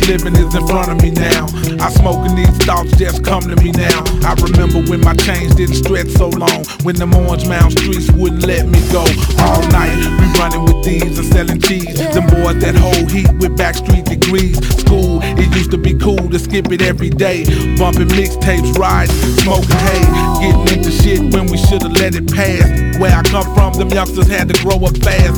living is in front of me now. I smoke and these thoughts just come to me now. I remember when my chains didn't stretch so long, when them Orange Mound streets wouldn't let me go. All night we running with thieves and selling cheese. Them boys that hold heat with backstreet degrees. School, it used to be cool to skip it every day. Bumping mixtapes, riding, smoking hay, getting into shit when we should've let it pass. Where I come from, them youngsters had to grow up fast.